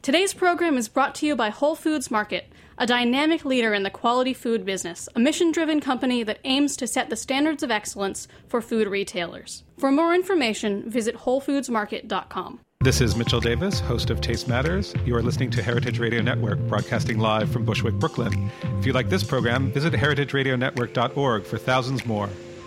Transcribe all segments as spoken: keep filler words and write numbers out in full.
Today's program is brought to you by Whole Foods Market, a dynamic leader in the quality food business, a mission-driven company that aims to set the standards of excellence for food retailers. For more information, visit whole foods market dot com. This is Mitchell Davis, host of Taste Matters. You are listening to Heritage Radio Network, broadcasting live from Bushwick, Brooklyn. If you like this program, visit heritage radio network dot org for thousands more.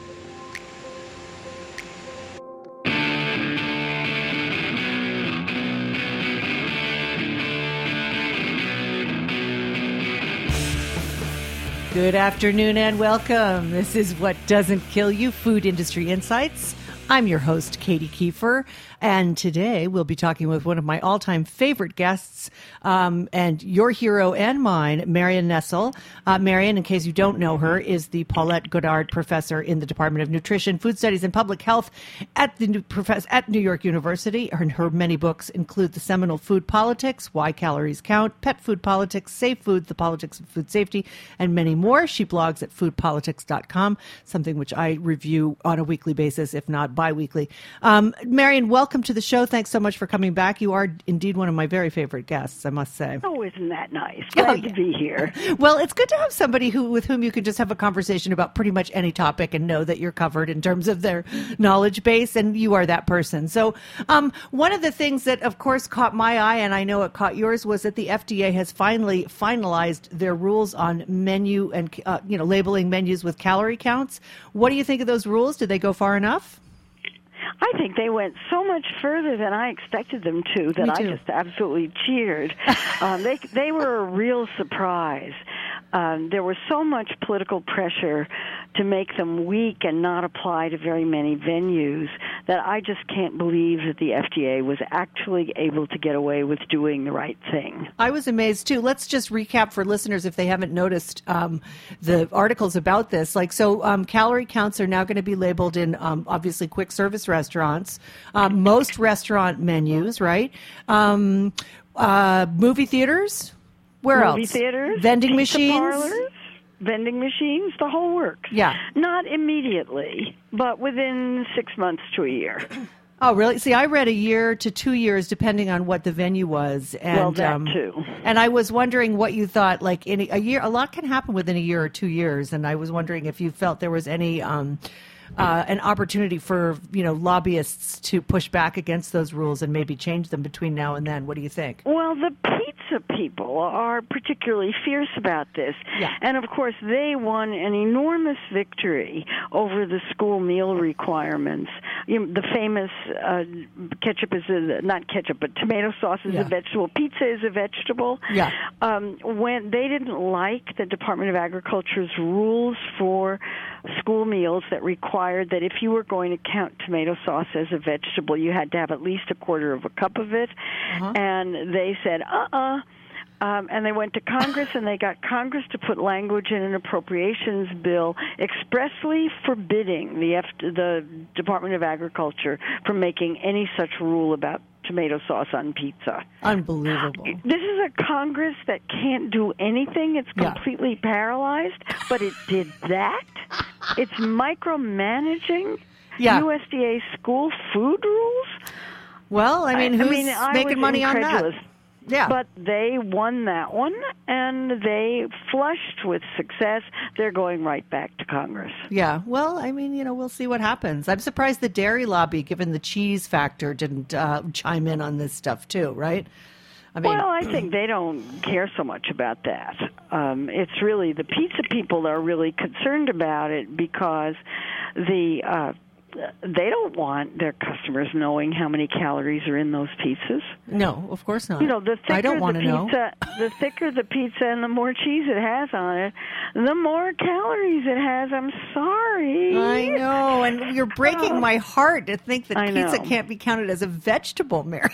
Good afternoon and welcome. This is What Doesn't Kill You, Food Industry Insights. I'm your host, Katie Kiefer, and today we'll be talking with one of my all-time favorite guests, um, and your hero and mine, Marion Nestle. Uh, Marion, in case you don't know her, is the Paulette Goddard Professor in the Department of Nutrition, Food Studies, and Public Health at the New, Profess- at New York University. Her, her many books include the seminal Food Politics, Why Calories Count, Pet Food Politics, Safe Food, The Politics of Food Safety, and many more. She blogs at food politics dot com, something which I review on a weekly basis, if not bi-weekly. Um, Marion, welcome to the show. Thanks so much for coming back. You are indeed one of my very favorite guests, I must say. Oh, isn't that nice? Glad oh, yeah. to be here. Well, it's good to have somebody who, with whom you can just have a conversation about pretty much any topic and know that you're covered in terms of their knowledge base, and you are that person. So um, one of the things that, of course, caught my eye, and I know it caught yours, was that the F D A has finally finalized their rules on menu and, uh, you know, labeling menus with calorie counts. What do you think of those rules? Did they go far enough? I think they went so much further than I expected them to that I just absolutely cheered. um, they they were a real surprise. Um, there was so much political pressure to make them weak and not apply to very many venues that I just can't believe that the F D A was actually able to get away with doing the right thing. I was amazed, too. Let's just recap for listeners if they haven't noticed um, the articles about this. Like, so um, calorie counts are now going to be labeled in, um, obviously, quick service restaurants, um, most restaurant menus, right? Um, uh, movie theaters? Where Movie else? theaters, vending pizza machines, parlors, vending machines, the whole works. Yeah, not immediately, but within six months to a year. Oh, really? See, I read a year to two years, depending on what the venue was. And, well, that um, too. And I was wondering what you thought. Like in a, a year, a lot can happen within a year or two years. And I was wondering if you felt there was any. Um, Uh, an opportunity for, you know, lobbyists to push back against those rules and maybe change them between now and then. What do you think? Well, the pizza people are particularly fierce about this. Yeah. And, of course, they won an enormous victory over the school meal requirements. You know, the famous uh, ketchup is a, not ketchup, but tomato sauce is yeah. a vegetable. Pizza is a vegetable. Yeah. Um, when they didn't like the Department of Agriculture's rules for school meals that required that if you were going to count tomato sauce as a vegetable, you had to have at least a quarter of a cup of it. Uh-huh. And they said, uh-uh. Um, and they went to Congress, and they got Congress to put language in an appropriations bill expressly forbidding the, F- the Department of Agriculture from making any such rule about tomato sauce on pizza. Unbelievable. This is a Congress that can't do anything. It's completely yeah. paralyzed, but it did that. It's micromanaging yeah. U S D A school food rules. Well, I mean, who's I, I mean, I making money incredulous. on that? Yeah. But they won that one, and they flushed with success. They're going right back to Congress. Yeah. Well, I mean, you know, we'll see what happens. I'm surprised the dairy lobby, given the cheese factor, didn't uh, chime in on this stuff, too, right? I mean, well, I think they don't care so much about that. Um, it's really the pizza people are really concerned about it because the uh, they don't want their customers knowing how many calories are in those pizzas. No, of course not. You know, the thicker I don't want the to know. pizza, the thicker the pizza and the more cheese it has on it, the more calories it has. I'm sorry. I know, and you're breaking my heart to think that I pizza know. can't be counted as a vegetable, Marion.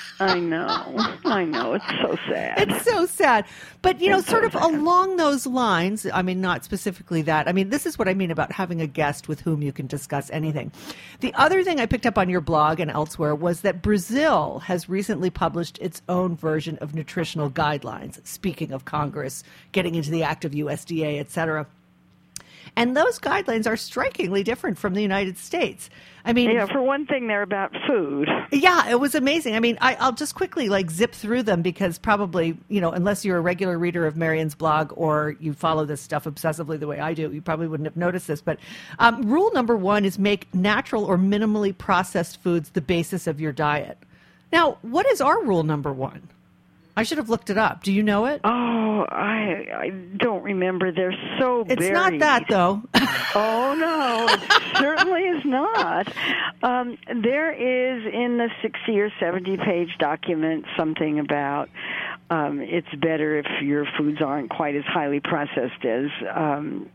I know. I know. It's so sad. It's so sad. But, you know, It's sort so of sad. along those lines, I mean, not specifically that. I mean, this is what I mean about having a guest with whom you can discuss anything. The other thing I picked up on your blog and elsewhere was that Brazil has recently published its own version of nutritional guidelines, speaking of Congress, getting into the act of U S D A, et cetera. And those guidelines are strikingly different from the United States. I mean, yeah, for one thing, they're about food. Yeah, it was amazing. I mean, I, I'll just quickly like zip through them because probably, you know, unless you're a regular reader of Marion's blog or you follow this stuff obsessively the way I do, you probably wouldn't have noticed this. But um, rule number one is make natural or minimally processed foods the basis of your diet. Now, what is our rule number one? I should have looked it up. Do you know it? Oh, I I don't remember. They're so It's buried. not that, though. Oh, no, it certainly is not. Um, there is in the sixty or seventy page document something about um, it's better if your foods aren't quite as highly processed as um,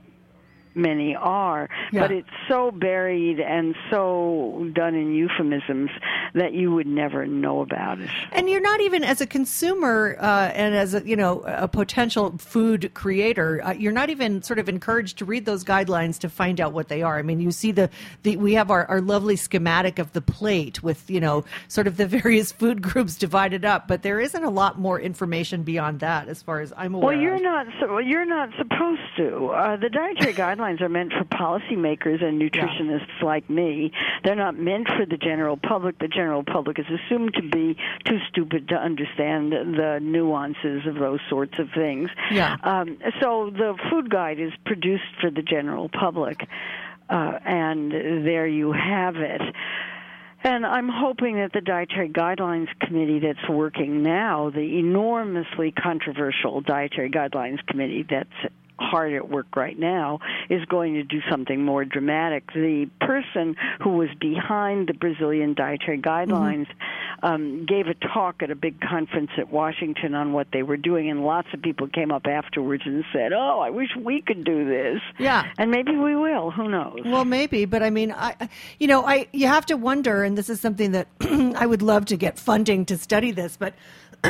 many are, yeah. but it's so buried and so done in euphemisms that you would never know about it. And you're not even, as a consumer uh, and as a, you know, a potential food creator, uh, you're not even sort of encouraged to read those guidelines to find out what they are. I mean, you see the, the we have our, our lovely schematic of the plate with, you know, sort of the various food groups divided up, but there isn't a lot more information beyond that as far as I'm aware. Well, you're of. not so, you're not supposed to. Uh, the dietary guidelines are meant for policymakers and nutritionists yeah. like me. They're not meant for the general public. The general public is assumed to be too stupid to understand the nuances of those sorts of things. Yeah. Um, so the food guide is produced for the general public, uh, and there you have it. And I'm hoping that the Dietary Guidelines Committee that's working now, the enormously controversial Dietary Guidelines Committee that's hard at work right now, is going to do something more dramatic. The person who was behind the Brazilian dietary guidelines mm-hmm. um, gave a talk at a big conference at Washington on what they were doing, and lots of people came up afterwards and said, oh, I wish we could do this. Yeah. And maybe we will. Who knows? Well, maybe. But, I mean, I, you know, I you have to wonder, and this is something that I would love to get funding to study this, but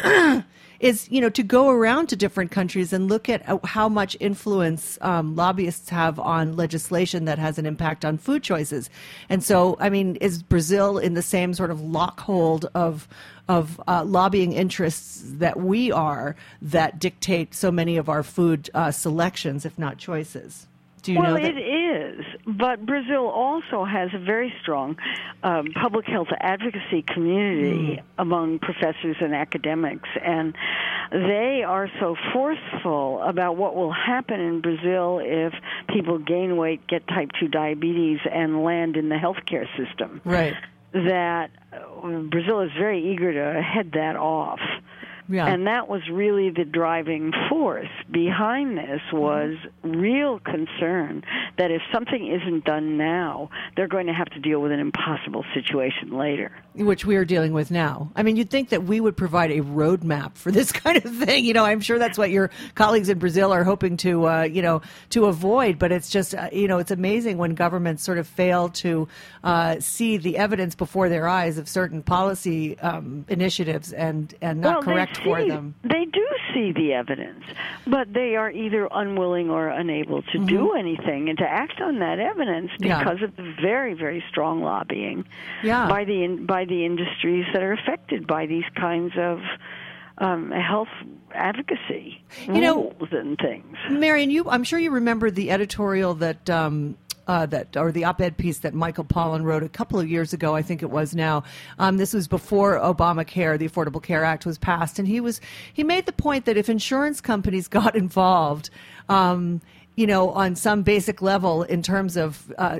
is, you know, to go around to different countries and look at how much influence um, lobbyists have on legislation that has an impact on food choices. And so, I mean, is Brazil in the same sort of lockhold of of uh, lobbying interests that we are that dictate so many of our food uh, selections, if not choices? Do you well, know that? it is, but Brazil also has a very strong um, public health advocacy community mm. among professors and academics, and they are so forceful about what will happen in Brazil if people gain weight, get type two diabetes, and land in the healthcare system. Right. That uh, Brazil is very eager to head that off. Yeah. And that was really the driving force behind this, was real concern that if something isn't done now, they're going to have to deal with an impossible situation later. Which we are dealing with now. I mean, you'd think that we would provide a roadmap for this kind of thing. You know, I'm sure that's what your colleagues in Brazil are hoping to, uh, you know, to avoid. But it's just, uh, you know, it's amazing when governments sort of fail to uh, see the evidence before their eyes of certain policy um, initiatives and, and not well, correct see, for them. They do see the evidence, but they are either unwilling or unable to mm-hmm. do anything and to act on that evidence because yeah. of the very, very strong lobbying yeah. by the in, by the industries that are affected by these kinds of um, health advocacy you know, rules and things. Marion, you, I'm sure you remember the editorial that um, uh, that or the op-ed piece that Michael Pollan wrote a couple of years ago. I think it was now. Um, this was before Obamacare, the Affordable Care Act, was passed, and he was he made the point that if insurance companies got involved, um, you know, on some basic level in terms of uh,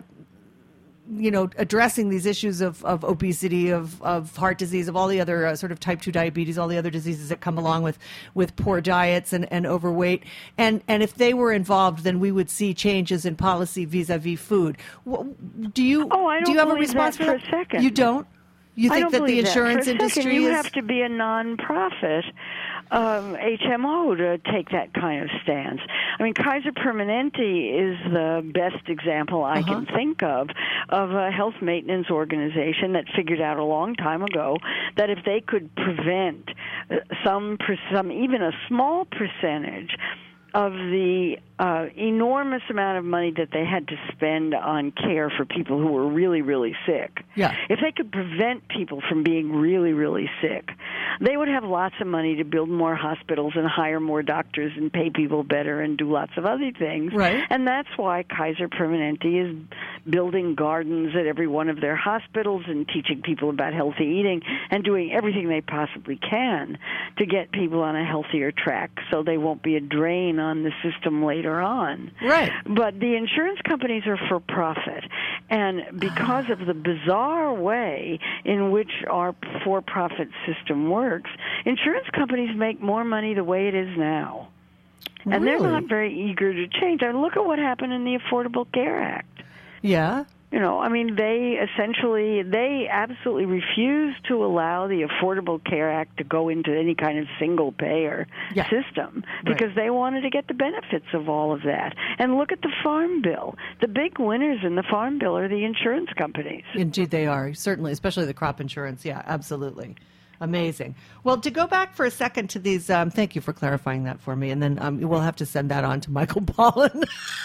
you know, addressing these issues of, of obesity, of, of heart disease, of all the other uh, sort of type two diabetes, all the other diseases that come along with, with poor diets and, and overweight. And, and if they were involved, then we would see changes in policy vis-a-vis food. Do you, oh, I don't do you have a believe response that for for a second. You don't? You think that the insurance that. industry you is... have to be a non-profit um, H M O to take that kind of stance. I mean, Kaiser Permanente is the best example I uh-huh. can think of of a health maintenance organization that figured out a long time ago that if they could prevent some, some even a small percentage of the uh, enormous amount of money that they had to spend on care for people who were really, really sick. Yeah. If they could prevent people from being really, really sick, they would have lots of money to build more hospitals and hire more doctors and pay people better and do lots of other things. Right. And that's why Kaiser Permanente is building gardens at every one of their hospitals and teaching people about healthy eating and doing everything they possibly can to get people on a healthier track so they won't be a drain on the system later on. Right. But the insurance companies are for profit. And because of the bizarre way in which our for-profit system works, insurance companies make more money the way it is now. And Really? they're not very eager to change. I mean, look at what happened in the Affordable Care Act. Yeah. You know, I mean, they essentially, they absolutely refused to allow the Affordable Care Act to go into any kind of single-payer Yeah. system because they wanted to get the benefits of all of that. And look at the Farm Bill. The big winners in the Farm Bill are the insurance companies. Indeed, they are. Certainly, especially the crop insurance. Yeah, absolutely. Amazing. Well, to go back for a second to these, um, thank you for clarifying that for me. And then um, we'll have to send that on to Michael Pollan.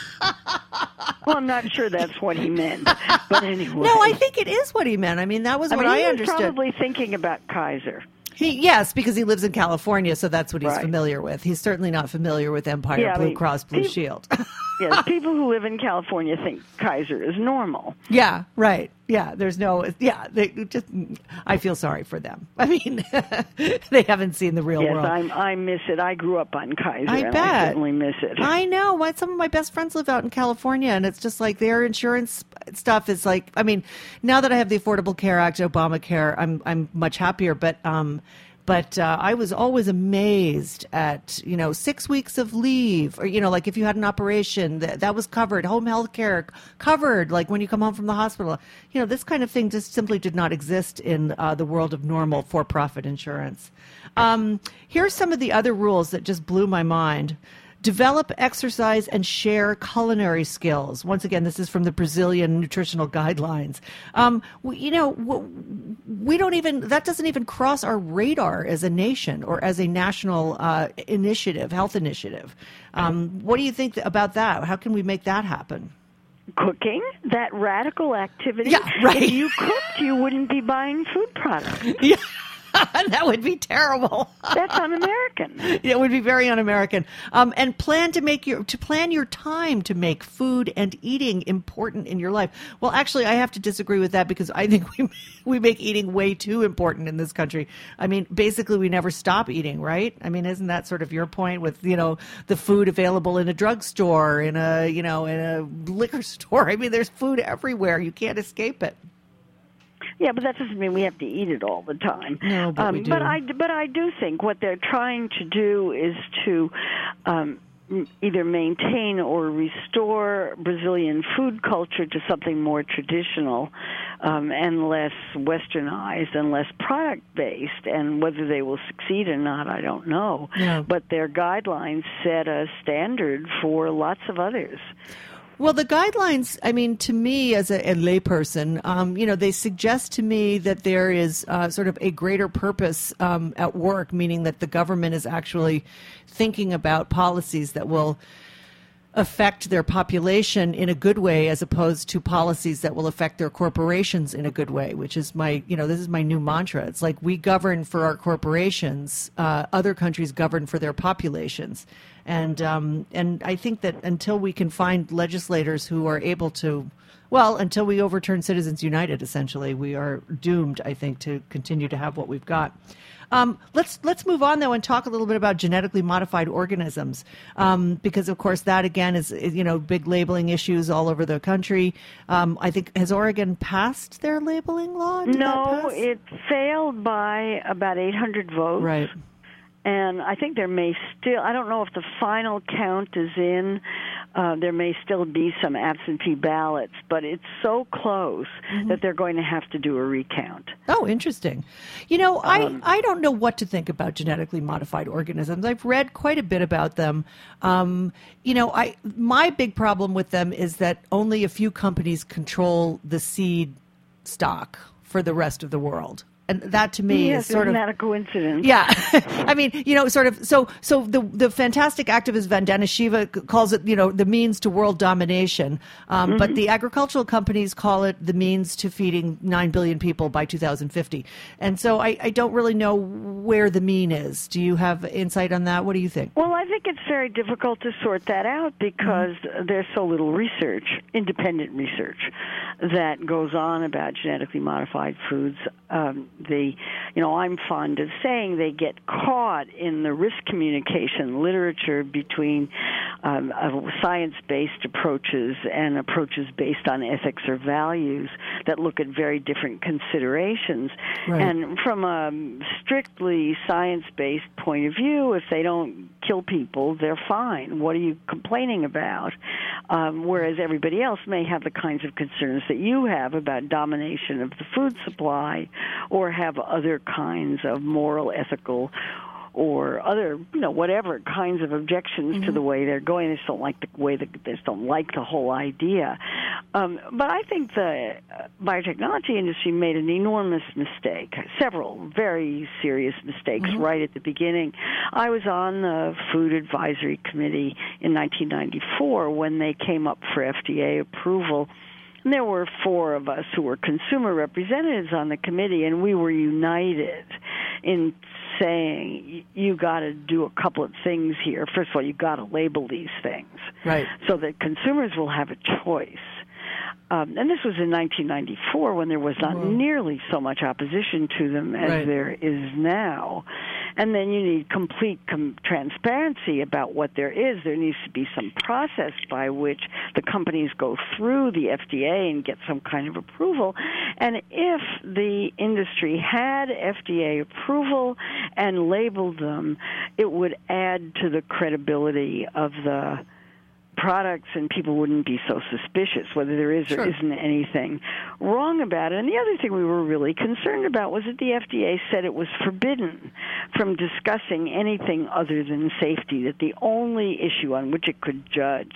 Well, I'm not sure that's what he meant. But anyway. No, I think it is what he meant. I mean, that was I what mean, I he was understood. probably thinking about Kaiser. He, yes, because he lives in California, so that's what he's Right. familiar with. He's certainly not familiar with Empire, Yeah, I Blue mean, Cross, Blue he- Shield. Yes, people who live in California think Kaiser is normal. Yeah, right. Yeah, there's no, yeah, they just, I feel sorry for them. I mean, they haven't seen the real Yes, world. I'm, I miss it. I grew up on Kaiser, I and bet. I certainly miss it. I know. My, some of my best friends live out in California, and it's just like their insurance stuff is like, I mean, now that I have the Affordable Care Act, Obamacare, I'm I'm much happier, but um, But uh, I was always amazed at, you know, six weeks of leave, or, you know, like if you had an operation, that, that was covered, home health care covered, like when you come home from the hospital. You know, this kind of thing just simply did not exist in uh, the world of normal for-profit insurance. Um, here's some of the other rules that just blew my mind. Develop, exercise, and share culinary skills. Once again, this is from the Brazilian Nutritional Guidelines. Um, we, you know, we don't even, that doesn't even cross our radar as a nation or as a national uh, initiative, health initiative. Um, what do you think about that? How can we make that happen? Cooking, that radical activity. Yeah, right. If you cooked, you wouldn't be buying food products. Yeah. That would be terrible. That's un-American. It would be very un-American. Um, and plan to make your to plan your time to make food and eating important in your life. Well, actually, I have to disagree with that because I think we we make eating way too important in this country. I mean, basically, we never stop eating, right? I mean, isn't that sort of your point with, you know, the food available in a drugstore, in a you know, in a liquor store? I mean, there's food everywhere. You can't escape it. Yeah, but that doesn't mean we have to eat it all the time. No, but um, we do. But I, but I do think what they're trying to do is to um, either maintain or restore Brazilian food culture to something more traditional um, and less westernized and less product-based. And whether they will succeed or not, I don't know. Yeah. But their guidelines set a standard for lots of others. Well, the guidelines, I mean, to me as a, a layperson, um, you know, they suggest to me that there is uh, sort of a greater purpose um, at work, meaning that the government is actually thinking about policies that will affect their population in a good way as opposed to policies that will affect their corporations in a good way, which is my, you know, this is my new mantra. It's like we govern for our corporations, uh, other countries govern for their populations. And um, and I think that until we can find legislators who are able to, well, until we overturn Citizens United, essentially, we are doomed, I think, to continue to have what we've got. Um, let's let's move on, though, and talk a little bit about genetically modified organisms, um, because, of course, that, again, is, is, you know, big labeling issues all over the country. Um, I think, has Oregon passed their labeling law? Did No, that pass? it failed by about eight hundred votes. Right. And I think there may still, I don't know if the final count is in, uh, there may still be some absentee ballots, but it's so close mm-hmm. that they're going to have to do a recount. Oh, interesting. You know, Um, I, I don't know what to think about genetically modified organisms. I've read quite a bit about them. Um, you know, I my big problem with them is that only a few companies control the seed stock for the rest of the world. And that to me yes, is sort isn't of that a coincidence? Yeah. I mean, you know, sort of, so so the the fantastic activist Vandana Shiva calls it, you know, the means to world domination. Um, mm-hmm. But the agricultural companies call it the means to feeding nine billion people by two thousand fifty. And so I, I don't really know where the mean is. Do you have insight on that? What do you think? Well, I think it's very difficult to sort that out because mm-hmm. there's so little research, independent research, that goes on about genetically modified foods. Um, the, you know, I'm fond of saying they get caught in the risk communication literature between um, uh, science-based approaches and approaches based on ethics or values that look at very different considerations. Right. And from a strictly science-based point of view, if they don't kill people, they're fine. What are you complaining about? Um, whereas everybody else may have the kinds of concerns that you have about domination of the food supply, or have other kinds of moral, ethical, or other, you know, whatever kinds of objections mm-hmm. to the way they're going. They just don't like the way that they just don't like the whole idea. Um, but I think the biotechnology industry made an enormous mistake, several very serious mistakes mm-hmm. right at the beginning. I was on the Food Advisory Committee in nineteen ninety-four when they came up for F D A approval. And there were four of us who were consumer representatives on the committee, and we were united in saying, you got to do a couple of things here. First of all, you got to label these things, right, so that consumers will have a choice. Um, and this was in nineteen ninety-four when there was not Whoa. nearly so much opposition to them as right. there is now. And then you need complete com- transparency about what there is. There needs to be some process by which the companies go through the F D A and get some kind of approval. And if the industry had F D A approval and labeled them, it would add to the credibility of the products, and people wouldn't be so suspicious whether there is or sure. isn't anything wrong about it. And the other thing we were really concerned about was that the F D A said it was forbidden from discussing anything other than safety, that the only issue on which it could judge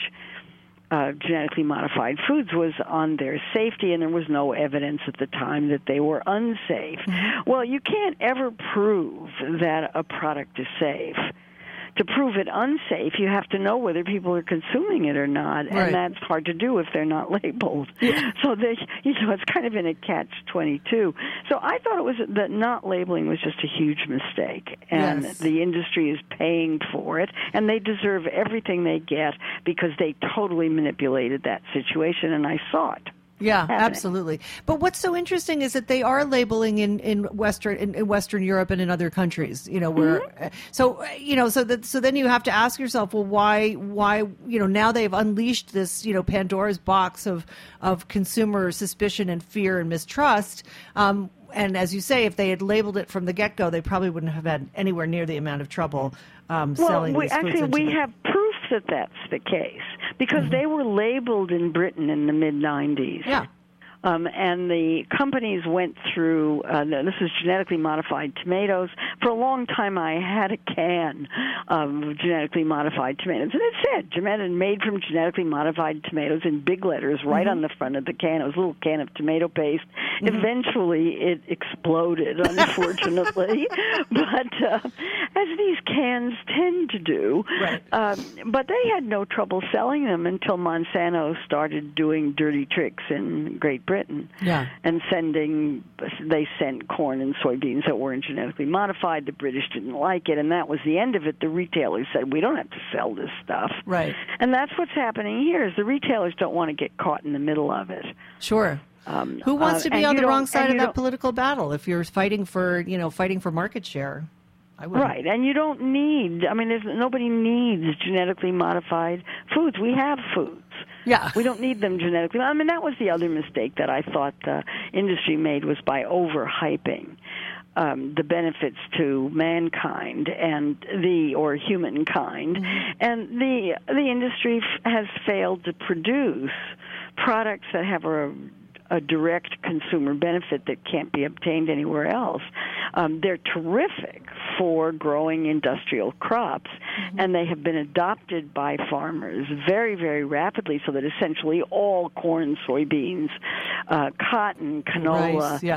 uh, genetically modified foods was on their safety, and there was no evidence at the time that they were unsafe. Mm-hmm. Well, you can't ever prove that a product is safe. To prove it unsafe, you have to know whether people are consuming it or not, right. and that's hard to do if they're not labeled. Yeah. So they, you know, it's kind of in a catch twenty-two. So I thought it was that not labeling was just a huge mistake, and yes. the industry is paying for it, and they deserve everything they get because they totally manipulated that situation, and I saw it. Yeah, happening. Absolutely. But what's so interesting is that they are labeling in, in Western in, in Western Europe and in other countries. You know, where mm-hmm. so you know so that so then you have to ask yourself, well, why why you know now they've unleashed this you know Pandora's box of of consumer suspicion and fear and mistrust. Um, and as you say, if they had labeled it from the get go, they probably wouldn't have had anywhere near the amount of trouble um, well, selling we, these foods. Actually, into we the- have proof that that's the case because mm-hmm. they were labeled in Britain in the mid nineties. Yeah. Um, and the companies went through, uh, this is genetically modified tomatoes. For a long time, I had a can of genetically modified tomatoes. And it said, genetic, made from genetically modified tomatoes in big letters right mm-hmm. on the front of the can. It was a little can of tomato paste. Mm-hmm. Eventually, it exploded, unfortunately. but uh, as these cans tend to do. Right. Um, but they had no trouble selling them until Monsanto started doing dirty tricks in Great Britain. Yeah. And sending, they sent corn and soybeans that weren't genetically modified. The British didn't like it, and that was the end of it. The retailers said, we don't have to sell this stuff. Right. And that's what's happening here, is the retailers don't want to get caught in the middle of it. Sure. Um, Who wants to be uh, on the wrong don't- side of you that don't- political battle if you're fighting for, you know, fighting for market share? I wouldn't. Right, and you don't need, I mean, there's, nobody needs genetically modified foods. We have foods. Yeah. We don't need them genetically. I mean, that was the other mistake that I thought the industry made, was by overhyping um, the benefits to mankind and the, or humankind. Mm-hmm. And the, the industry f- has failed to produce products that have a a direct consumer benefit that can't be obtained anywhere else. Um, they're terrific for growing industrial crops, mm-hmm. and they have been adopted by farmers very, very rapidly, so that essentially all corn, soybeans, uh, cotton, canola, Rice, yeah.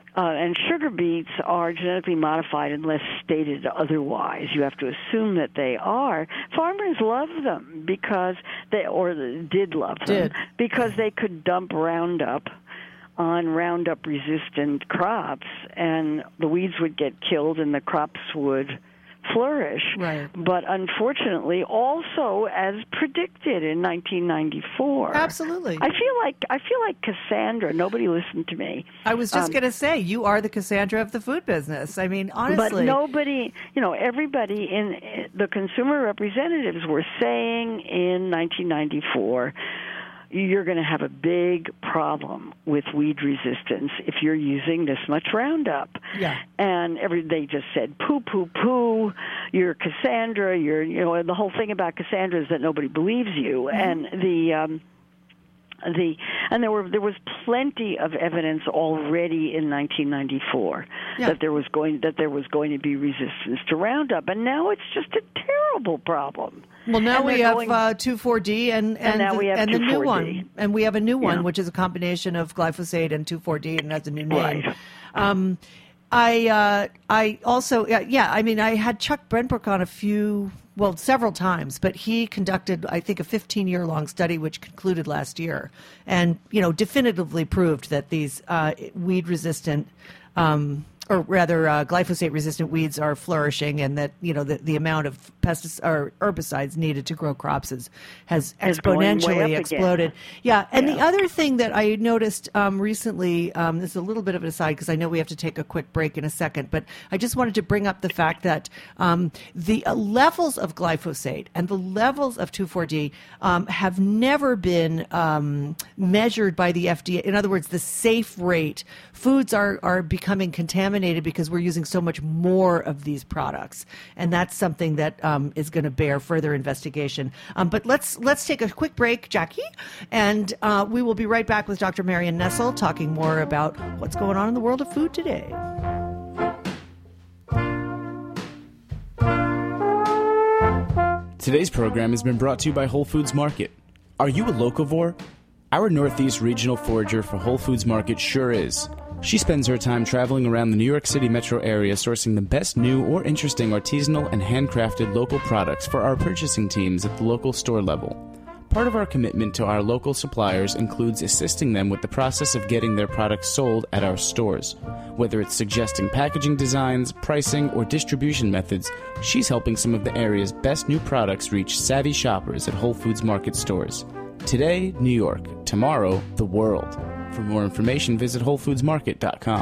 Uh, and sugar beets are genetically modified unless stated otherwise. You have to assume that they are. Farmers love them because they, or did love them, did. because they could dump Roundup on Roundup-resistant crops, and the weeds would get killed and the crops would flourish. Right. But unfortunately, also as predicted in nineteen ninety-four. Absolutely. I feel like I feel like Cassandra. Nobody listened to me. I was just Um, going to say, you are the Cassandra of the food business. I mean, honestly. But nobody, you know, everybody in the consumer representatives were saying in nineteen ninety-four, you're going to have a big problem with weed resistance if you're using this much Roundup. Yeah. And every they just said, poo, poo, poo, you're Cassandra, you're, you know, and the whole thing about Cassandra is that nobody believes you. Mm-hmm. And the, um, the, and there were, there was plenty of evidence already in nineteen ninety-four yeah. that there was going, that there was going to be resistance to Roundup. And now it's just a terrible problem. Well, now and we have going, uh, two four D and, and, and, now the, we have and the new one. And we have a new one, yeah. which is a combination of glyphosate and two four D, and has a new name. Right. Um, I uh, I also, yeah, yeah, I mean, I had Chuck Brenbrook on a few, well, several times, but he conducted, I think, a fifteen-year-long study, which concluded last year, and, you know, definitively proved that these uh, weed-resistant um or rather uh, glyphosate-resistant weeds are flourishing, and that, you know, the, the amount of pesticides or herbicides needed to grow crops is, has It's going way exponentially up exploded. again. Yeah, and Yeah. the other thing that I noticed um, recently, um, this is a little bit of an aside because I know we have to take a quick break in a second, but I just wanted to bring up the fact that um, the uh, levels of glyphosate and the levels of two four D um, have never been um, measured by the F D A. In other words, the safe rate. Foods are, are becoming contaminated because we're using so much more of these products, and that's something that um, is going to bear further investigation. Um, but let's let's take a quick break, Jackie, and uh, we will be right back with Doctor Marion Nestle talking more about what's going on in the world of food today. Today's program has been brought to you by Whole Foods Market. Are you a locavore? Our Northeast Regional Forager for Whole Foods Market sure is. She spends her time traveling around the New York City metro area sourcing the best new or interesting artisanal and handcrafted local products for our purchasing teams at the local store level. Part of our commitment to our local suppliers includes assisting them with the process of getting their products sold at our stores. Whether it's suggesting packaging designs, pricing, or distribution methods, she's helping some of the area's best new products reach savvy shoppers at Whole Foods Market stores. Today, New York. Tomorrow, the world. For more information, visit whole foods market dot com.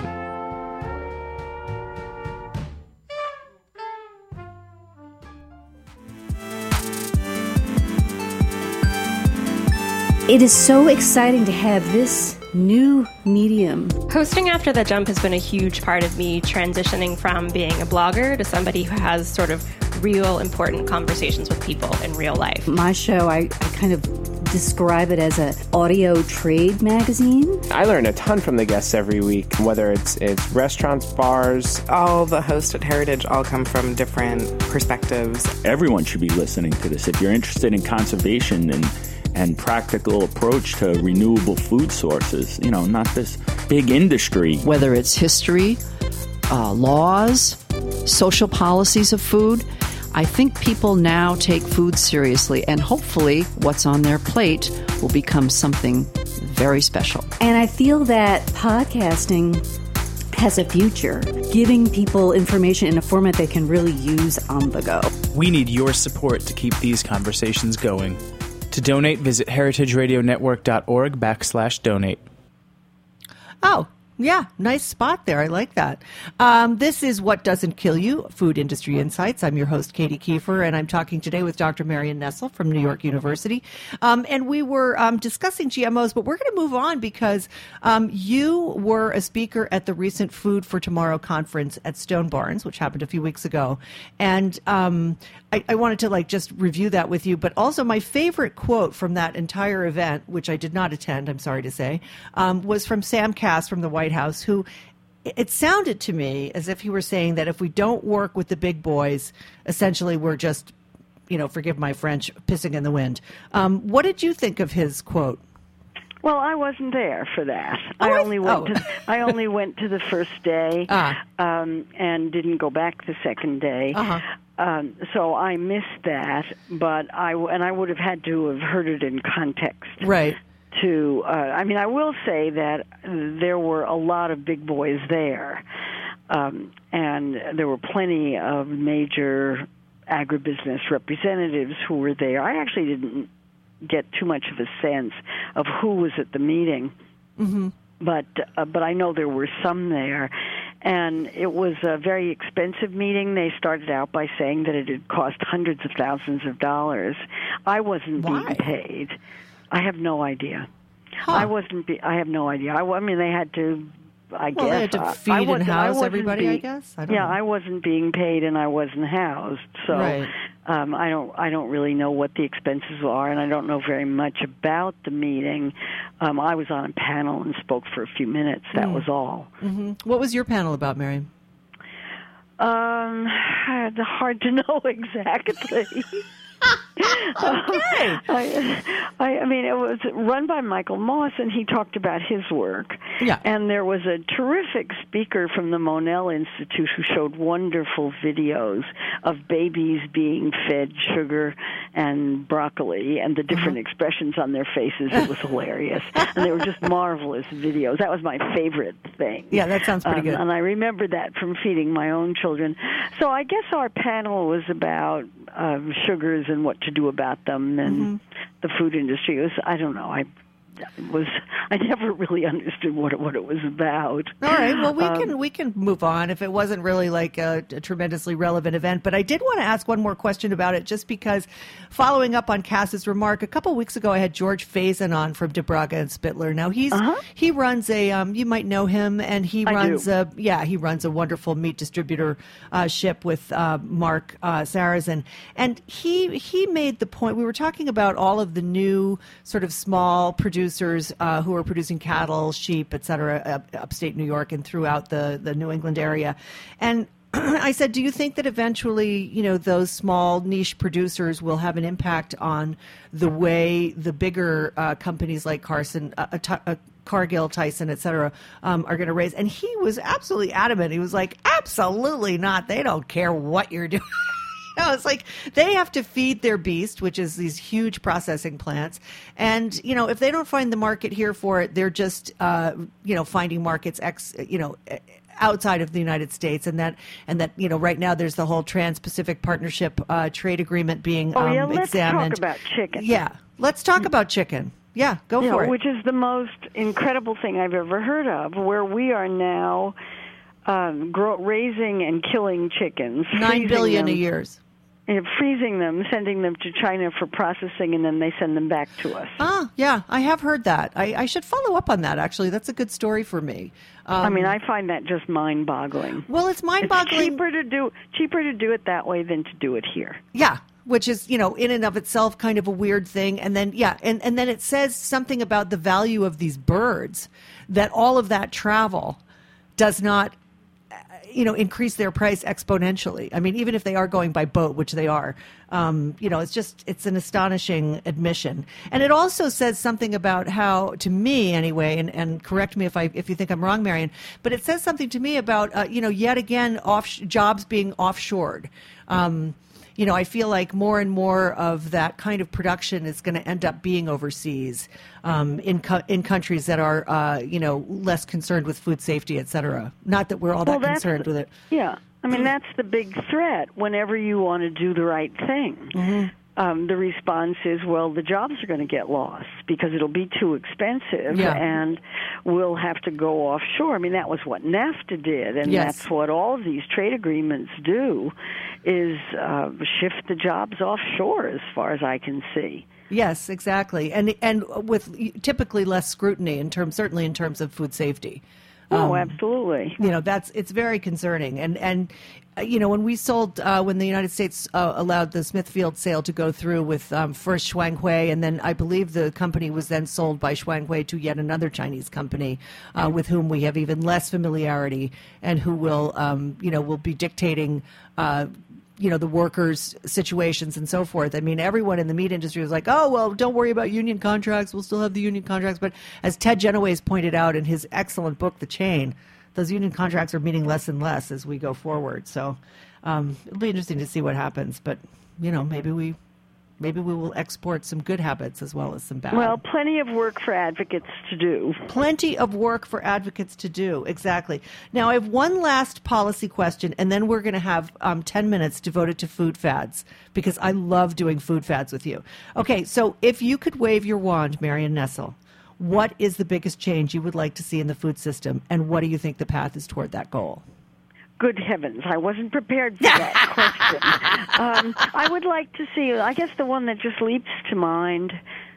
It is so exciting to have this new medium. Hosting After the Jump has been a huge part of me transitioning from being a blogger to somebody who has sort of real important conversations with people in real life. My show, I, I kind of describe it as an audio trade magazine. I learn a ton from the guests every week, whether it's it's restaurants, bars. All the hosts at Heritage all come from different perspectives. Everyone should be listening to this. If you're interested in conservation and and practical approach to renewable food sources, you know, not this big industry. Whether it's history, uh, laws, social policies of food, I think people now take food seriously, and hopefully what's on their plate will become something very special. And I feel that podcasting has a future, giving people information in a format they can really use on the go. We need your support to keep these conversations going. To donate, visit heritageradionetwork.org backslash donate. Oh, yeah, nice spot there. I like that. Um, this is What Doesn't Kill You, Food Industry Insights. I'm your host, Katie Kiefer, and I'm talking today with Doctor Marion Nestle from New York University. Um, and we were um, discussing G M Os, but we're going to move on because um, you were a speaker at the recent Food for Tomorrow conference at Stone Barns, which happened a few weeks ago. And um, I, I wanted to like just review that with you, but also my favorite quote from that entire event, which I did not attend, I'm sorry to say, um, was from Sam Cass from the White House, who it sounded to me as if he were saying that if we don't work with the big boys, essentially we're just, you know, forgive my French, pissing in the wind. Um, what did you think of his quote? Well, I wasn't there for that. Oh, I I- only went oh. to I only went to the first day Ah. um, and didn't go back the second day. Uh-huh. Um, so I missed that, but I and I would have had to have heard it in context. Right. To uh, I mean, I will say that there were a lot of big boys there, um, and there were plenty of major agribusiness representatives who were there. I actually didn't get too much of a sense of who was at the meeting, Mm-hmm. but uh, but I know there were some there, and it was a very expensive meeting. They started out by saying that it had cost hundreds of thousands of dollars. I wasn't Why? being paid. I have no idea. Huh. I wasn't. Be, I have no idea. I, I mean, they had to. I Well, guess they had to I- feed I and wasn't- I house wasn't everybody, I being- guess? I don't yeah, know. I wasn't being paid and I wasn't housed, so Right. um, I don't. I don't really know what the expenses are, and I don't know very much about the meeting. Um, I was on a panel and spoke for a few minutes. That Mm. was all. Mm-hmm. What was your panel about, Miriam? Um, it's hard to know exactly. Okay. I, I, I mean, it was run by Michael Moss, and he talked about his work. Yeah. And there was a terrific speaker from the Monell Institute who showed wonderful videos of babies being fed sugar and broccoli and the different Uh-huh. expressions on their faces. It was hilarious. And they were just marvelous videos. That was my favorite thing. Yeah, that sounds pretty Um, good. And I remember that from feeding my own children. So I guess our panel was about um, sugars and what to do about them and Mm-hmm. the food industry. It was, I don't know, I was I never really understood what it, what it was about. All right. Well, we Um, can we can move on if it wasn't really like a, a tremendously relevant event. But I did want to ask one more question about it, just because, following up on Cass's remark, a couple weeks ago I had George Faison on from DeBraga and Spittler. Now he's Uh-huh. he runs a um, you might know him, and he I runs do. a yeah he runs a wonderful meat distributor uh, ship with uh, Mark uh, Sarazin, and he he made the point. We were talking about all of the new sort of small producers uh, who are producing cattle, sheep, et cetera, up, upstate New York and throughout the, the New England area. And I said, do you think that eventually, you know, those small niche producers will have an impact on the way the bigger uh, companies like Carson, uh, uh, uh, Cargill, Tyson, et cetera, um, are going to raise? And he was absolutely adamant. He was like, absolutely not. They don't care what you're doing. No, it's like they have to feed their beast, which is these huge processing plants. And, you know, if they don't find the market here for it, they're just, uh, you know, finding markets, ex, you know, outside of the United States. And that, and that, you know, right now there's the whole Trans-Pacific Partnership uh, trade agreement being Oh, um, yeah, let's examined. talk about chicken. Yeah, let's talk about chicken. Yeah, go You for know, it. which is the most incredible thing I've ever heard of, where we are now um, grow, raising and killing chickens. Nine freezing billion them, a year. and freezing them, sending them to China for processing, and then they send them back to us. Ah, yeah, I have heard that. I, I should follow up on that, actually. That's a good story for me. Um, I mean, I find that just mind-boggling. Well, it's mind-boggling. It's cheaper to do cheaper to do it that way than to do it here. Yeah, which is, you know, in and of itself kind of a weird thing. And then, yeah, and, and then it says something about the value of these birds, that all of that travel does not, you know, increase their price exponentially. I mean, even if they are going by boat, which they are, um, you know, it's just, it's an astonishing admission. And it also says something about how, to me anyway, and, and correct me if I, if you think I'm wrong, Marion, but it says something to me about, uh, you know, yet again, off jobs being offshored. Um, You know, I feel like more and more of that kind of production is going to end up being overseas, um, in co- in countries that are, uh, you know, less concerned with food safety, et cetera. Not that we're all Well, that that's concerned the- with it. Yeah. I mean, that's the big threat whenever you want to do the right thing. Mm-hmm. Um, the response is, well, the jobs are going to get lost because it'll be too expensive, Yeah. and we'll have to go offshore. I mean, that was what NAFTA did, and Yes. that's what all of these trade agreements do, is uh, shift the jobs offshore, as far as I can see. Yes, exactly, and and with typically less scrutiny in terms, certainly in terms of food safety. Oh, Um, absolutely. You know, that's it's very concerning. And and uh, you know, when we sold, uh, when the United States uh, allowed the Smithfield sale to go through with um, first Shuanghui, and then I believe the company was then sold by Shuanghui to yet another Chinese company uh, with whom we have even less familiarity, and who will, um, you know, will be dictating. Uh, you know, the workers' situations and so forth. I mean, everyone in the meat industry was like, oh, well, don't worry about union contracts. We'll still have the union contracts. But as Ted Genoways pointed out in his excellent book, The Chain, those union contracts are meaning less and less as we go forward. So um, it'll be interesting to see what happens. But, you know, maybe we maybe we will export some good habits as well as some bad. Well, plenty of work for advocates to do. Plenty of work for advocates to do, exactly. Now, I have one last policy question, and then we're going to have um, ten minutes devoted to food fads, because I love doing food fads with you. Okay, so if you could wave your wand, Marion Nestle, what is the biggest change you would like to see in the food system, and what do you think the path is toward that goal? Good heavens, I wasn't prepared for that question. Um, I would like to see, I guess the one that just leaps to mind,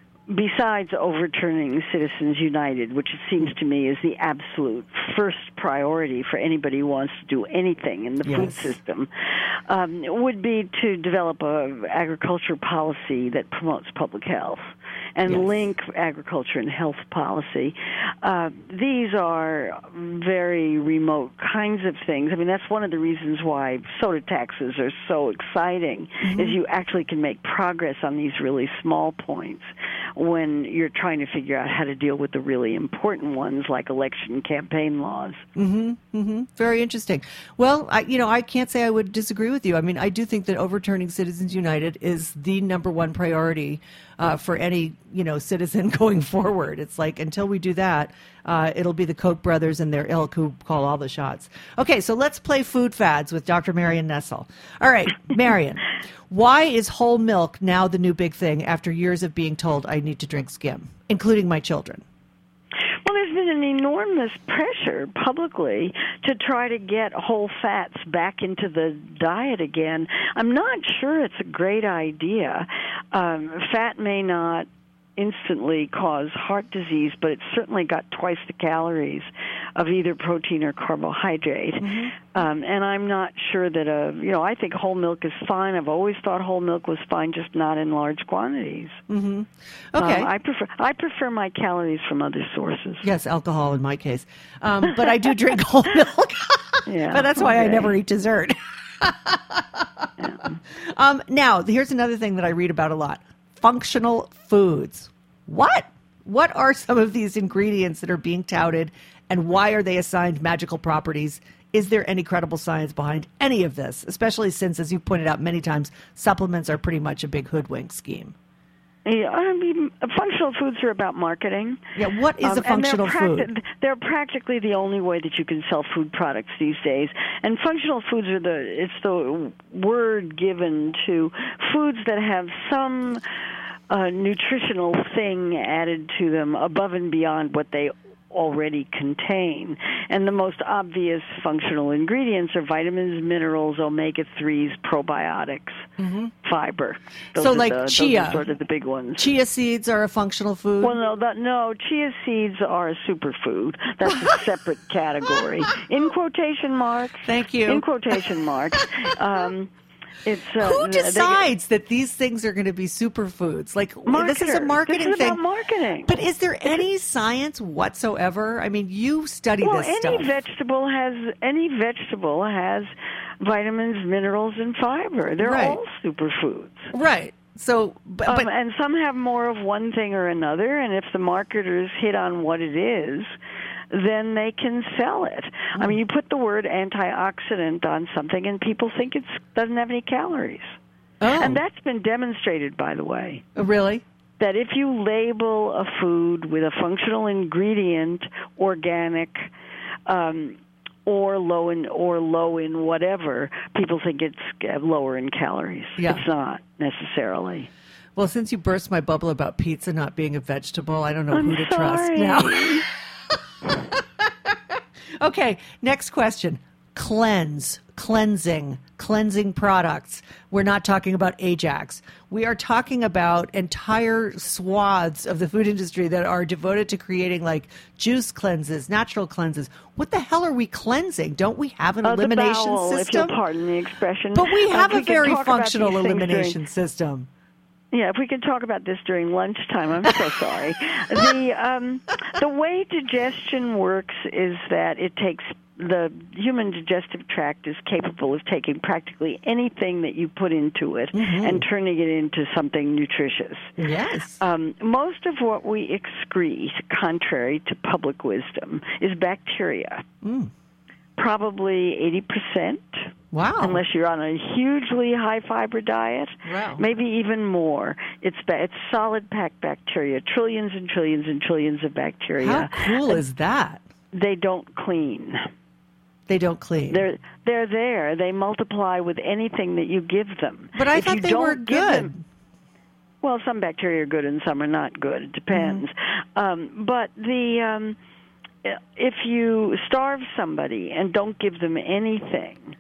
besides overturning Citizens United, which it seems to me is the absolute first priority for anybody who wants to do anything in the Yes. food system, um, would be to develop a agriculture policy that promotes public health and Yes. link agriculture and health policy. Uh, these are very remote kinds of things. I mean, that's one of the reasons why soda taxes are so exciting, Mm-hmm. is you actually can make progress on these really small points when you're trying to figure out how to deal with the really important ones like election campaign laws. Mm-hmm, mm-hmm. Very interesting. Well, I, you know, I can't say I would disagree with you. I mean, I do think that overturning Citizens United is the number one priority uh, for any, you know, citizen going forward. It's like, until we do that, uh, it'll be the Koch brothers and their ilk who call all the shots. Okay, so let's play food fads with Doctor Marion Nestle. All right, Marion, why is whole milk now the new big thing after years of being told I need to drink skim, including my children? Well, there's been an enormous pressure publicly to try to get whole fats back into the diet again. I'm not sure it's a great idea. Um, fat may not instantly cause heart disease, but it's certainly got twice the calories of either protein or carbohydrate. Mm-hmm. Um, and I'm not sure that a, you know, I think whole milk is fine. I've always thought whole milk was fine, just not in large quantities. Mm-hmm. Okay. Um, I prefer I prefer my calories from other sources. Yes, alcohol in my case. Um, but I do drink whole milk. Yeah, but that's why okay. I never eat dessert. yeah. um, now, here's another thing that I read about a lot. Functional foods. What? What are some of these ingredients that are being touted, and why are they assigned magical properties? Is there any credible science behind any of this, especially since, as you've pointed out many times, supplements are pretty much a big hoodwink scheme? Yeah, I mean, functional foods are about marketing. Yeah, what is um, a functional and they're food? Practi- they're practically the only way that you can sell food products these days. And functional foods are the, it's the word given to foods that have some uh, nutritional thing added to them above and beyond what they already contain. And the most obvious functional ingredients are vitamins, minerals, omega threes, probiotics, mm-hmm. fiber. Those so are like the, chia. Those are sort of the big ones. Chia seeds are a functional food? Well, no, that, no, chia seeds are a superfood. That's a separate category. In quotation marks. Thank you. In quotation marks. Um, It's, uh, Who decides they, that these things are going to be superfoods? Like, marketers. This is a marketing this is thing. About marketing. But is there any science whatsoever? I mean, you study well, this any stuff. vegetable has any vegetable has vitamins, minerals, and fiber. They're right. all superfoods. Right. So, but, um, but and some have more of one thing or another. And if the marketers hit on what it is, then they can sell it. Mm. I mean, you put the word antioxidant on something, and people think it doesn't have any calories. Oh. And that's been demonstrated, by the way. Oh, really? That if you label a food with a functional ingredient, organic, um, or low in or low in whatever, people think it's lower in calories. Yeah. It's not necessarily. Well, since you burst my bubble about pizza not being a vegetable, I don't know I'm who to sorry. trust now. Okay, next question. Cleanse, cleansing, cleansing products. We're not talking about Ajax. We are talking about entire swaths of the food industry that are devoted to creating like juice cleanses, natural cleanses. What the hell are we cleansing? Don't we have an uh, elimination the bowel, system? If you'll pardon the expression. But we have uh, a we very functional functional elimination system. Yeah, if we could talk about this during lunchtime, I'm so sorry. The um, the way digestion works is that it takes the human digestive tract is capable of taking practically anything that you put into it mm-hmm. and turning it into something nutritious. Yes. Um, most of what we excrete, contrary to public wisdom, is bacteria. Mm. Probably eighty percent. Wow. Unless you're on a hugely high-fiber diet. Wow. Maybe even more. It's it's solid-packed bacteria, trillions and trillions and trillions of bacteria. How cool is that? They don't clean. They don't clean. They're they're there. They multiply with anything that you give them. But I if thought you they don't were give good. Them, well, some bacteria are good and some are not good. It depends. Mm-hmm. Um, but the um, if you starve somebody and don't give them anything,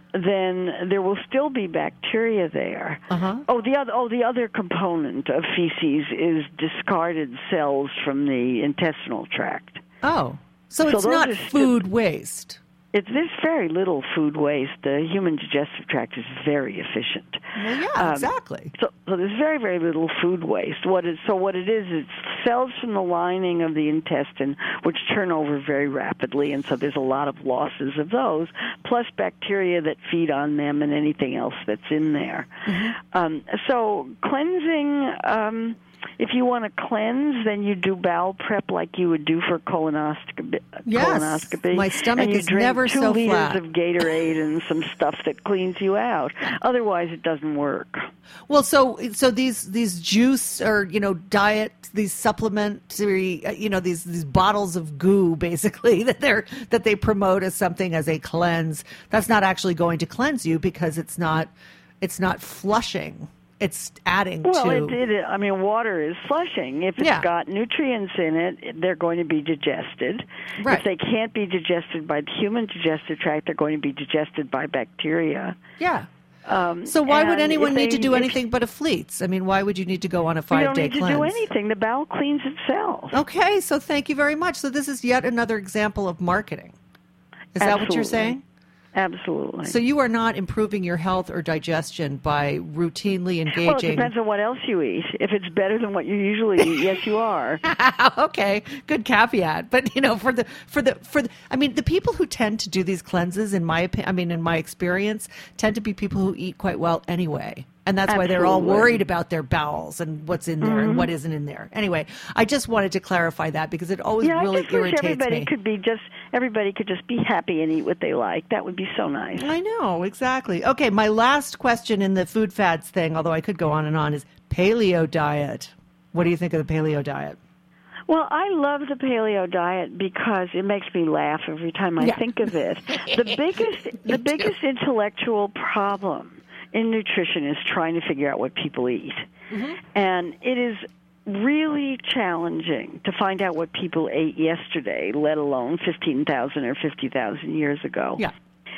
then there will still be bacteria there. Uh-huh. Oh, the other oh the other component of feces is discarded cells from the intestinal tract. Oh, so, so it's not food st- waste. It's there's very little food waste. The human digestive tract is very efficient. Well, yeah, um, exactly. So, so there's very, very little food waste. What is so what it is? It's cells from the lining of the intestine which turn over very rapidly, and so there's a lot of losses of those. Plus bacteria that feed on them and anything else that's in there. Mm-hmm. Um, so cleansing. Um, If you want to cleanse, then you do bowel prep like you would do for colonoscopy. Yes, colonoscopy, my stomach and you is drink never two so liters flat. of Gatorade and some stuff that cleans you out. Otherwise, it doesn't work. Well, so so these these juice or you know diet these supplementary you know these these bottles of goo basically that they're that they promote as something as a cleanse. That's not actually going to cleanse you because it's not it's not flushing. It's adding well, to... Well, it, it, I mean, water is flushing. If it's yeah. got nutrients in it, they're going to be digested. Right. If they can't be digested by the human digestive tract, they're going to be digested by bacteria. Yeah. Um, so why would anyone they, need to do if, anything but a fleets? I mean, why would you need to go on a five-day cleanse? You don't need cleanse? to do anything. The bowel cleans itself. Okay, so thank you very much. So this is yet another example of marketing. Is Absolutely. that what you're saying? Absolutely. So you are not improving your health or digestion by routinely engaging. Well, it depends on what else you eat. If it's better than what you usually eat, yes, you are. Okay, good caveat. But you know, for the for the for the, I mean, the people who tend to do these cleanses, in my opinion, I mean, in my experience, tend to be people who eat quite well anyway. And that's Absolutely. why they're all worried about their bowels and what's in there mm-hmm. and what isn't in there. Anyway, I just wanted to clarify that because it always yeah, really I just wish irritates everybody me. Could be just everybody could just be happy and eat what they like. That would be so nice. I know, exactly. Okay, my last question in the food fads thing, although I could go on and on, is paleo diet. What do you think of the paleo diet? Well, I love the paleo diet because it makes me laugh every time I yeah. think of it. The biggest the biggest intellectual problem in nutrition is trying to figure out what people eat. Mm-hmm. And it is really challenging to find out what people ate yesterday, let alone fifteen thousand or fifty thousand years ago. Yeah.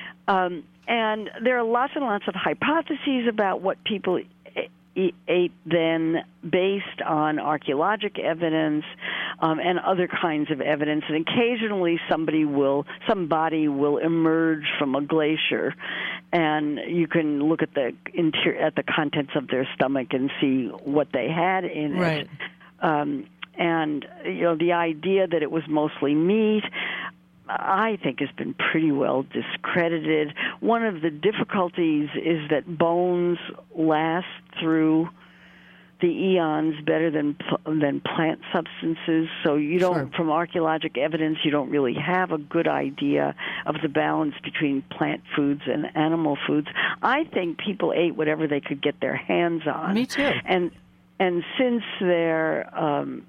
Um, and there are lots and lots of hypotheses about what people ate then based on archaeologic evidence um, and other kinds of evidence. And occasionally somebody will, some body will emerge from a glacier, and you can look at the inter- at the contents of their stomach and see what they had in right. it. Um, and you know, the idea that it was mostly meat, I think, has been pretty well discredited. One of the difficulties is that bones last through the eons better than than plant substances. So you don't, sure. from archaeologic evidence, you don't really have a good idea of the balance between plant foods and animal foods. I think people ate whatever they could get their hands on. Me too. And and since their um,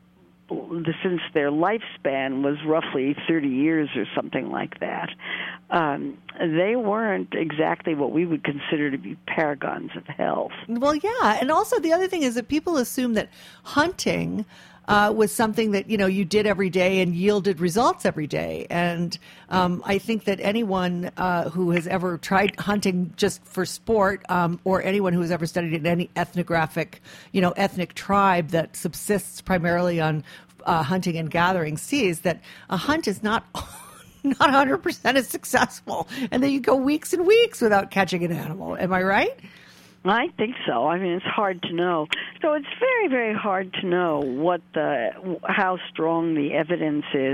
since their lifespan was roughly thirty years or something like that, um, they weren't exactly what we would consider to be paragons of health. Well, yeah. And also the other thing is that people assume that hunting uh, was something that, you know, you did every day and yielded results every day. And um, I think that anyone uh, who has ever tried hunting just for sport um, or anyone who has ever studied in any ethnographic, you know, ethnic tribe that subsists primarily on uh, hunting and gathering sees that a hunt is not not one hundred percent as successful. And then you go weeks and weeks without catching an animal. Am I right? I think so. I mean, it's hard to know. So it's very, very hard to know what the how strong the evidence is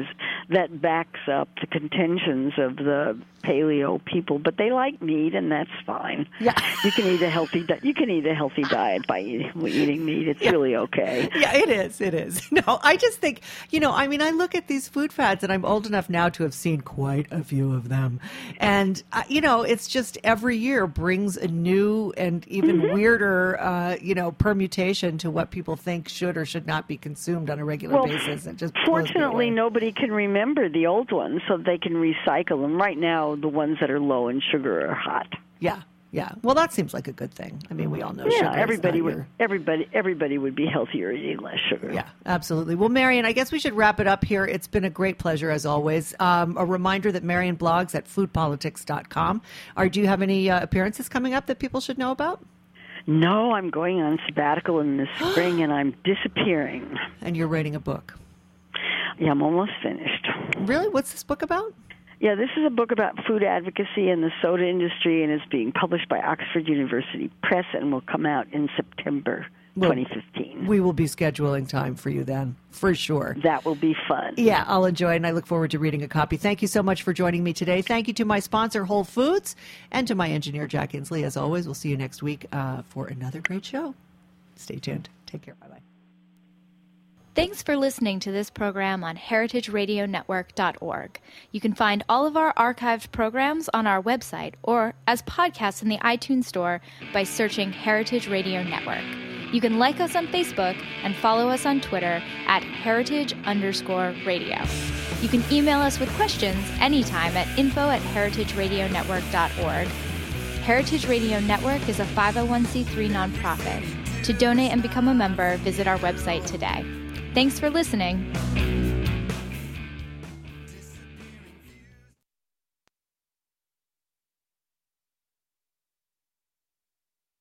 that backs up the contentions of the paleo people, but they like meat, and that's fine. Yeah. You can eat a healthy di- you can eat a healthy diet by eating, eating meat. It's yeah. really okay. Yeah, it is. It is. No, I just think, you know, I mean, I look at these food fads, and I'm old enough now to have seen quite a few of them. And, uh, you know, it's just every year brings a new and even mm-hmm. weirder, uh, you know, permutation to what people think should or should not be consumed on a regular well, basis. It just fortunately, nobody can remember the old ones, so they can recycle them. Right now, the ones that are low in sugar are hot. Yeah. Yeah, well, that seems like a good thing. I mean, we all know yeah, sugar. everybody would your... everybody everybody would be healthier eating less sugar. Yeah, absolutely. Well, Marion, I guess we should wrap it up here. It's been a great pleasure as always. Um, a reminder that Marion blogs at food politics dot com. Or do you have any uh, appearances coming up that people should know about? No, I'm going on sabbatical in the spring, and I'm disappearing. And you're writing a book. Yeah, I'm almost finished. Really? What's this book about? Yeah, this is a book about food advocacy in the soda industry, and it's being published by Oxford University Press and will come out in September well, twenty fifteen. We will be scheduling time for you then, for sure. That will be fun. Yeah, I'll enjoy it, and I look forward to reading a copy. Thank you so much for joining me today. Thank you to my sponsor, Whole Foods, and to my engineer, Jack Inslee. As always, we'll see you next week uh, for another great show. Stay tuned. Take care. Bye-bye. Thanks for listening to this program on heritage radio network dot org. You can find all of our archived programs on our website or as podcasts in the iTunes Store by searching Heritage Radio Network. You can like us on Facebook and follow us on Twitter at heritage underscore radio. You can email us with questions anytime at info at heritage radio network dot org. Heritage Radio Network is a five oh one c three nonprofit. To donate and become a member, visit our website today. Thanks for listening.